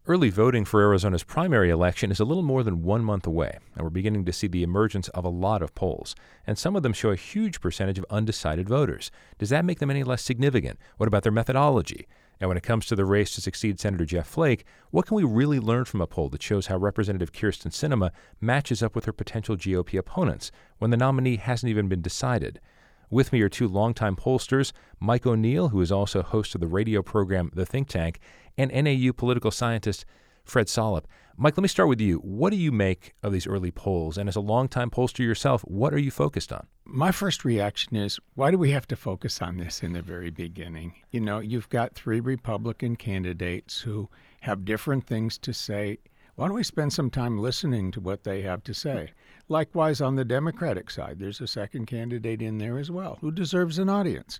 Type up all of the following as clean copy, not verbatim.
Early voting for Arizona's primary election is a little more than 1 month away, and we're beginning to see the emergence of a lot of polls. And some of them show a huge percentage of undecided voters. Does that make them any less significant? What about their methodology? And when it comes to the race to succeed Senator Jeff Flake, what can we really learn from a poll that shows how Representative Kyrsten Sinema matches up with her potential GOP opponents when the nominee hasn't even been decided? With me are two longtime pollsters, Mike O'Neill, who is also host of the radio program The Think Tank, and NAU political scientist Fred Solop. Mike, let me start with you. What do you make of these early polls? And as a longtime pollster yourself, what are you focused on? My first reaction is, why do we have to focus on this in the very beginning? You know, you've got three Republican candidates who have different things to say. Why don't we spend some time listening to what they have to say? Likewise, on the Democratic side, there's a second candidate in there as well who deserves an audience.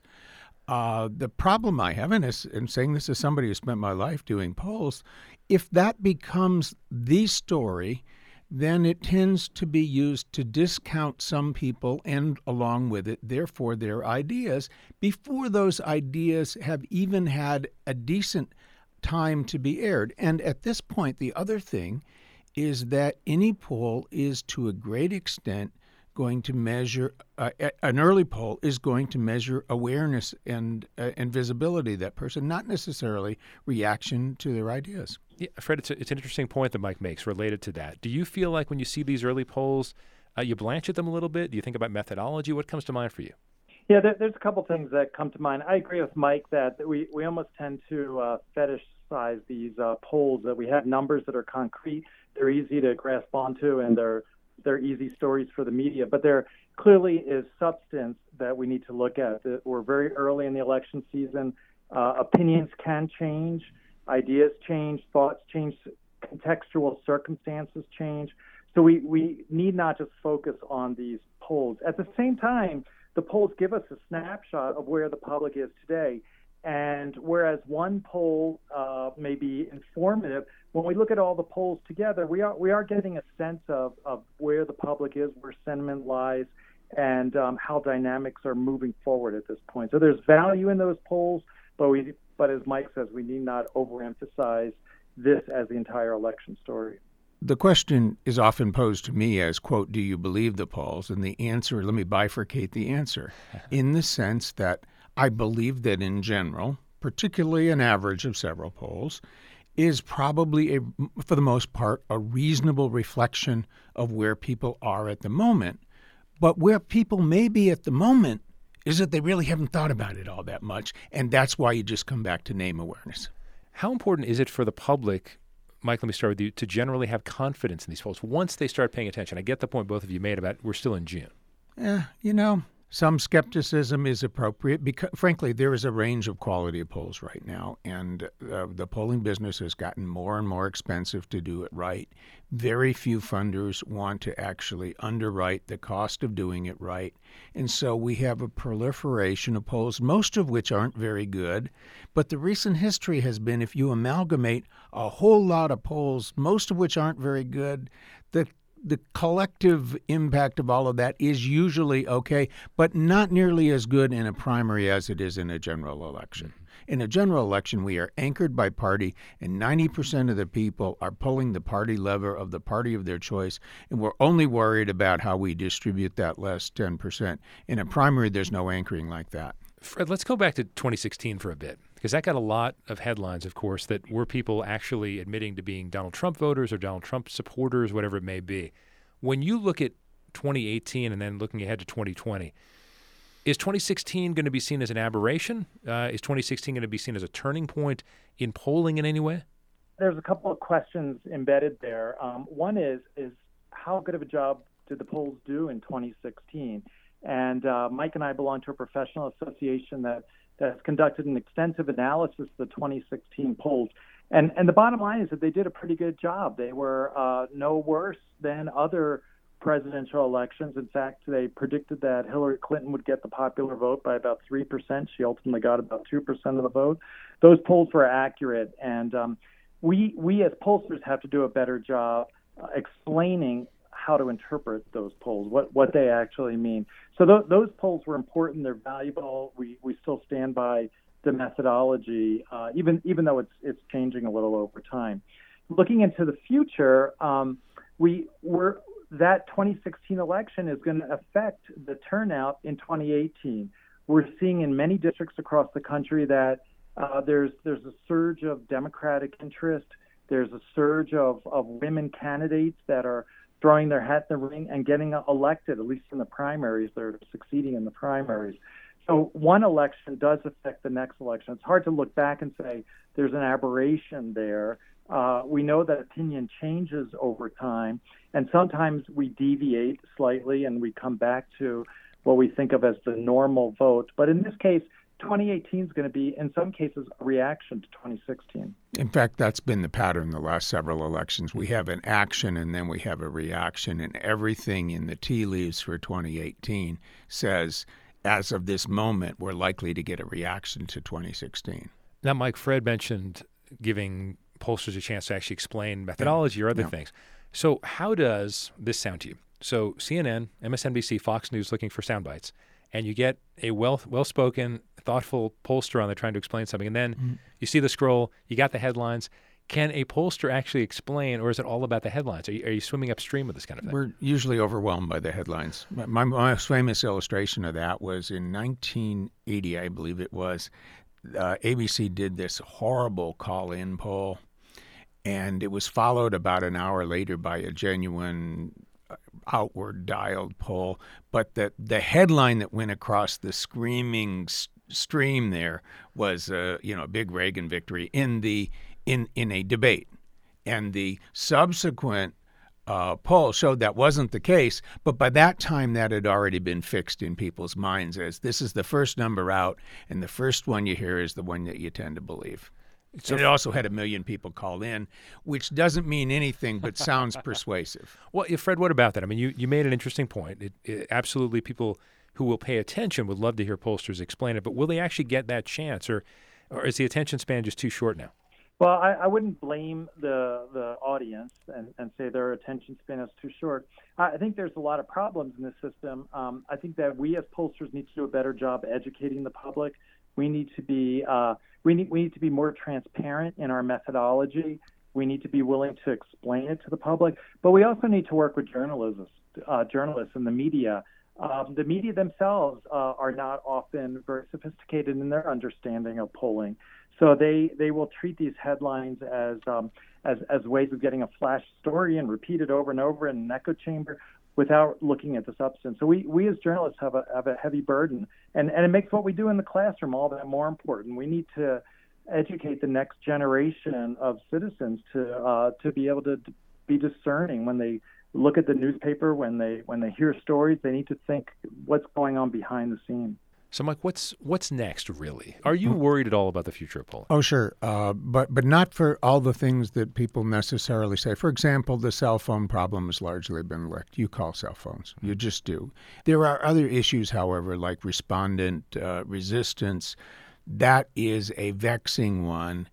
The problem I have, and I'm saying this as somebody who spent my life doing polls, if that becomes the story, then it tends to be used to discount some people and along with it, therefore, their ideas before those ideas have even had a decent time to be aired. And at this point, the other thing is that any poll is to a great extent going to measure, an early poll is going to measure awareness and visibility of that person, not necessarily reaction to their ideas. Yeah, Fred, it's an interesting point that Mike makes related to that. Do you feel like when you see these early polls, you blanch at them a little bit? Do you think about methodology? What comes to mind for you? Yeah, there's a couple things that come to mind. I agree with Mike that we almost tend to fetishize these polls, that we have numbers that are concrete, they're easy to grasp onto, and they're easy stories for the media, but there clearly is substance that we need to look at. We're very early in the election season. Opinions can change, ideas change, thoughts change, contextual circumstances change. So we need not just focus on these polls. At the same time, the polls give us a snapshot of where the public is today. And whereas one poll may be informative, when we look at all the polls together, we are getting a sense of where the public is, where sentiment lies, and how dynamics are moving forward at this point. So there's value in those polls, but as Mike says, we need not overemphasize this as the entire election story. The question is often posed to me as, quote, do you believe the polls? And the answer, let me bifurcate the answer, in the sense that I believe that in general, particularly an average of several polls, is probably, for the most part, a reasonable reflection of where people are at the moment. But where people may be at the moment is that they really haven't thought about it all that much, and that's why you just come back to name awareness. How important is it for the public, Mike, let me start with you, to generally have confidence in these polls once they start paying attention? I get the point both of you made about we're still in June. Some skepticism is appropriate because, frankly, there is a range of quality of polls right now, and the polling business has gotten more and more expensive to do it right. Very few funders want to actually underwrite the cost of doing it right, and so we have a proliferation of polls, most of which aren't very good. But the recent history has been, if you amalgamate a whole lot of polls, most of which aren't very good, the collective impact of all of that is usually okay, but not nearly as good in a primary as it is in a general election. In a general election, we are anchored by party, and 90% of the people are pulling the party lever of the party of their choice, and we're only worried about how we distribute that last 10%. In a primary, there's no anchoring like that. Fred, let's go back to 2016 for a bit, because that got a lot of headlines, of course, that were people actually admitting to being Donald Trump voters or Donald Trump supporters, whatever it may be. When you look at 2018 and then looking ahead to 2020, is 2016 going to be seen as an aberration? Is 2016 going to be seen as a turning point in polling in any way? There's a couple of questions embedded there. One is how good of a job did the polls do in 2016? And Mike and I belong to a professional association that has conducted an extensive analysis of the 2016 polls. And the bottom line is that they did a pretty good job. They were no worse than other presidential elections. In fact, they predicted that Hillary Clinton would get the popular vote by about 3%. She ultimately got about 2% of the vote. Those polls were accurate. And we as pollsters have to do a better job explaining how to interpret those polls, what they actually mean. So those polls were important. They're valuable. We still stand by the methodology, even though it's changing a little over time. looking into the future, that 2016 election is going to affect the turnout in 2018. We're seeing in many districts across the country that there's a surge of Democratic interest. There's a surge of women candidates that are throwing their hat in the ring and getting elected, at least in the primaries. They're succeeding in the primaries. So one election does affect the next election. It's hard to look back and say there's an aberration there. We know that opinion changes over time, and sometimes we deviate slightly and we come back to what we think of as the normal vote. But in this case, 2018 is going to be, in some cases, a reaction to 2016. In fact, that's been the pattern the last several elections. We have an action and then we have a reaction, and everything in the tea leaves for 2018 says, as of this moment, we're likely to get a reaction to 2016. Now, Mike, Fred mentioned giving pollsters a chance to actually explain methodology or other things. So how does this sound to you? So CNN, MSNBC, Fox News looking for sound bites, and you get a well-spoken, thoughtful pollster on there trying to explain something, and then you see the scroll, you got the headlines. Can a pollster actually explain, or is it all about the headlines? Are you swimming upstream with this kind of thing? We're usually overwhelmed by the headlines. My most famous illustration of that was in 1980, I believe it was. ABC did this horrible call-in poll, and it was followed about an hour later by a genuine outward dialed poll. But the headline that went across the screaming stream there was a big Reagan victory in a debate, and the subsequent poll showed that wasn't the case. But by that time, that had already been fixed in people's minds as this is the first number out, and the first one you hear is the one that you tend to believe. So and it also had 1 million people call in, which doesn't mean anything but sounds persuasive. Well, Fred, what about that? I mean, you made an interesting point. It absolutely, people who will pay attention would love to hear pollsters explain it, but will they actually get that chance, or is the attention span just too short now? Well, I wouldn't blame the audience and say their attention span is too short. I think there's a lot of problems in this system. I think that we as pollsters need to do a better job educating the public. We need to be we need to be more transparent in our methodology. We need to be willing to explain it to the public, but we also need to work with journalists and the media. The media themselves are not often very sophisticated in their understanding of polling. So they will treat these headlines as ways of getting a flash story and repeat it over and over in an echo chamber without looking at the substance. So we as journalists have a heavy burden, and it makes what we do in the classroom all that more important. We need to educate the next generation of citizens to be able to be discerning when they look at the newspaper, when they hear stories. They need to think what's going on behind the scenes. So, Mike, what's next, really? Are you worried at all about the future of polling? Oh, sure, but not for all the things that people necessarily say. For example, the cell phone problem has largely been licked. You call cell phones. You just do. There are other issues, however, like respondent resistance. That is a vexing one,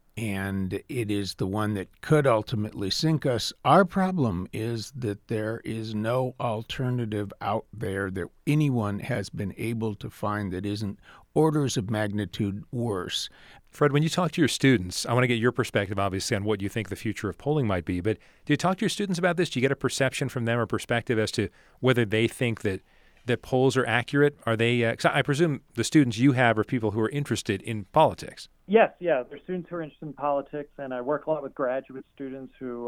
and it is the one that could ultimately sink us. Our problem is that there is no alternative out there that anyone has been able to find that isn't orders of magnitude worse. Fred, when you talk to your students, I want to get your perspective, obviously, on what you think the future of polling might be. But do you talk to your students about this? Do you get a perception from them or perspective as to whether they think that polls are accurate? Are they? 'Cause I presume the students you have are people who are interested in politics. Yes, they're students who are interested in politics, and I work a lot with graduate students who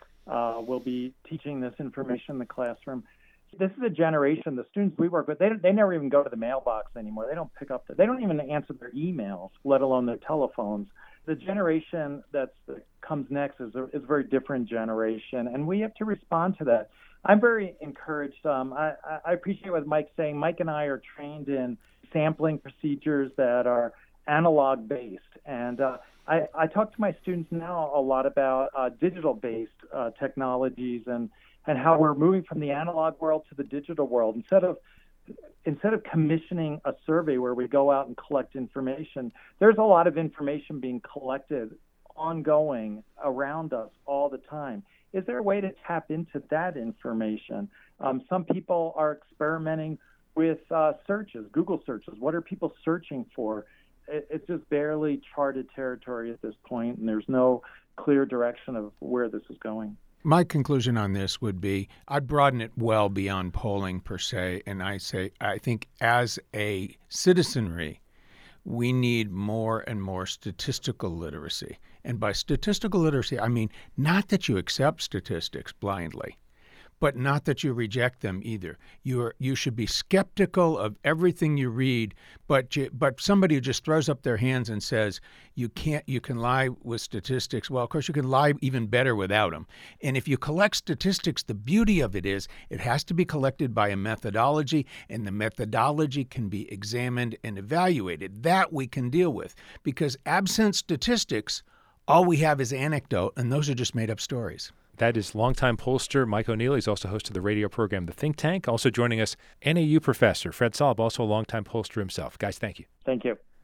will be teaching this information in the classroom. This is a generation, the students we work with, they never even go to the mailbox anymore. They don't pick up, they don't even answer their emails, let alone their telephones. The generation that comes next is a very different generation, and we have to respond to that. I'm very encouraged. I appreciate what Mike's saying. Mike and I are trained in sampling procedures that are analog-based, and I talk to my students now a lot about digital-based technologies and how we're moving from the analog world to the digital world. Instead of commissioning a survey where we go out and collect information, there's a lot of information being collected ongoing around us all the time. Is there a way to tap into that information? Some people are experimenting with searches, Google searches. What are people searching for? It's just barely charted territory at this point, and there's no clear direction of where this is going. My conclusion on this would be I'd broaden it well beyond polling per se, and I think as a citizenry, we need more and more statistical literacy. And by statistical literacy, I mean not that you accept statistics blindly, but not that you reject them either. You should be skeptical of everything you read, but somebody who just throws up their hands and says you can lie with statistics. Well, of course you can lie even better without them. And if you collect statistics, the beauty of it is it has to be collected by a methodology, and the methodology can be examined and evaluated. That we can deal with, because absent statistics, all we have is anecdote, and those are just made up stories. That is longtime pollster Mike O'Neill. He's also host of the radio program The Think Tank. Also joining us, NAU professor Fred Saub, also a longtime pollster himself. Guys, thank you. Thank you.